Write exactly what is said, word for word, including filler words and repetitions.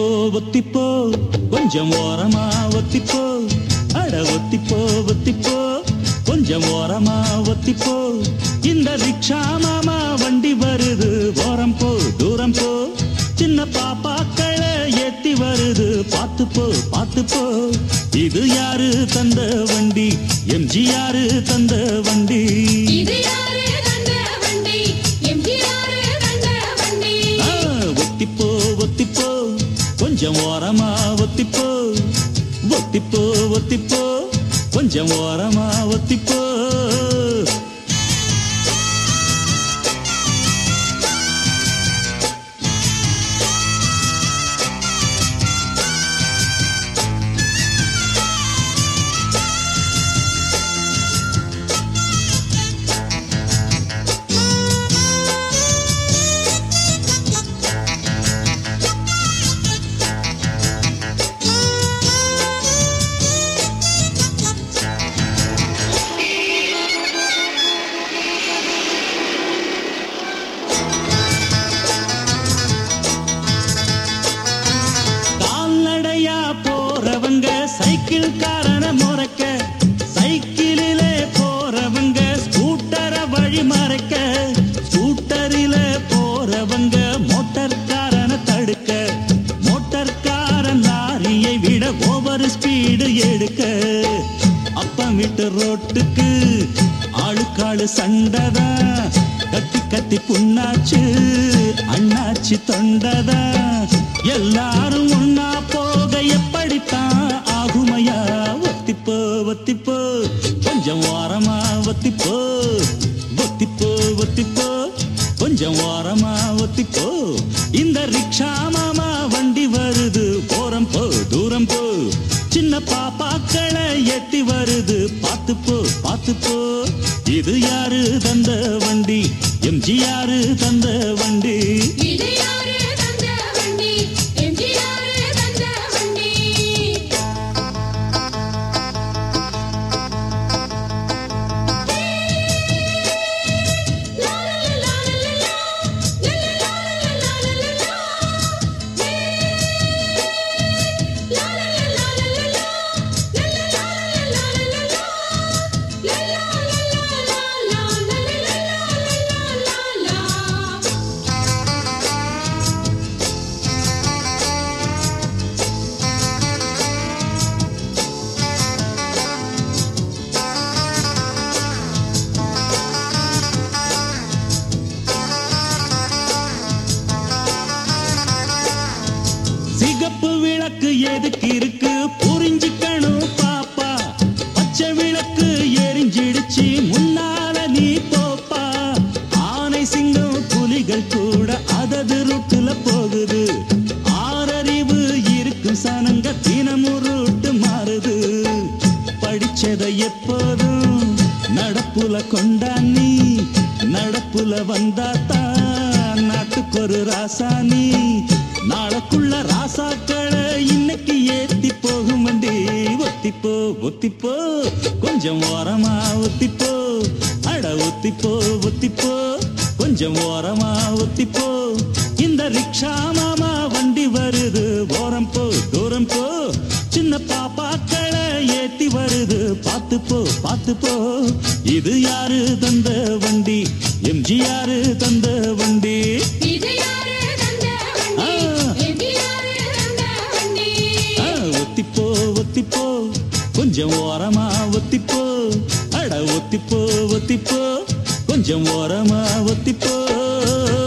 ஒத்திப்போ கொஞ்சம் ஓரமா ஒத்திப்போ அட ஒத்திப்போ ஒத்திப்போ கொஞ்சம் ஓரமா ஒத்திப்போ இந்த ரிக்ஷா மாமா வண்டி வருது ஓரம் போ தூரம் போ சின்ன பாப்பாக்களை ஏத்தி வருது பாத்து போ பாத்து போ இது யாரு தந்த வண்டி எம்ஜிஆர் தந்த வண்டி இது யாரு தந்த வண்டி எம்ஜிஆர் தந்த வண்டி ஒத்திப்போ ஒத்திப்போ கொஞ்சம் ஓரமா ஒத்திப்போ ஒத்திப்போ ஒத்திப்போ கொஞ்சம் ஓரமா ஒத்திப்போ சைக்கிள் காரன முறைக்க சைக்கிளிலே போறவங்க ஸ்கூட்டர வழி மறைக்க ஸ்கூட்டரில போறவங்க மோட்டார் காரன தடுக்க மோட்டார் காரன் லாரியை விட ஓவர் ஸ்பீடு எடுக்க அப்பம் விட்டு ரோட்டுக்கு ஆளுக்காளு சண்டதா கத்தி கத்தி புண்ணாச்சு அண்ணாச்சி தொண்டதா எல்லாரும் ஒன்னா போக எப்படித்தான் ஆகுமையா ஒத்திப்போ ஒத்திப்போ கொஞ்சம் ஓரமா ஒத்திப்போ ஒத்திப்போ ஒத்திப்போ கொஞ்சம் ஓரமா ஒத்திப்போ இந்த ரிக்ஷா மாமா வண்டி வருது போறம் போ தூரம் போ சின்ன பாப்பாக்களை ஏத்தி வருது பாத்து போ பாத்து போ இது யாரு தந்த வண்டி எம்ஜிஆர் தந்த வண்டி இது யாரு தந்த வண்டி எம்ஜிஆர் தந்த வண்டி சிகப்பு விளக்கு எதுக்கு இருக்கு புரிஞ்சுக்கணும் பாப்பா பச்சை விளக்கு எரிஞ்சிடுச்சு முன்னால நீ போப்பா ஆனை சிங்கம் புலிகள் கூட அதது ரூட்டுல போகுது ஆறறிவு இருக்கும் சனங்க தினமும் ரூட்டு மாறுது படிச்சதை எப்போதும் நடப்புல கொண்டானி நடப்புல வந்தாத்தான் நாட்டுக்கு ஒரு ராசானி நாளைக்குள்ள ராசாக்களை இன்னைக்கு ஏத்தி போகும் வண்டி ஒத்திப்போ ஒத்திப்போ கொஞ்சம் ஓரமா ஒத்திப்போ அட ஒத்திப்போ ஒத்திப்போ கொஞ்சம் ஓரமா ஒத்திப்போ இந்த ரிக்ஷா மாமா வண்டி வருது ஓரம் போ தூரம் போ சின்ன பாப்பாக்களை ஏத்தி வருது பாத்து போ பாத்து போ இது யாரு தந்த வண்டி எம்ஜிஆர் தந்த வண்டி இது யாரு தந்த வண்டி எம்ஜிஆர் தந்த வண்டி ஒத்திப்போ ஒத்திப்போ கொஞ்சம் ஓரமா ஒத்திப்போ அட ஒத்திப்போ ஒத்திப்போ கொஞ்சம் ஓரமா ஒத்திப்போ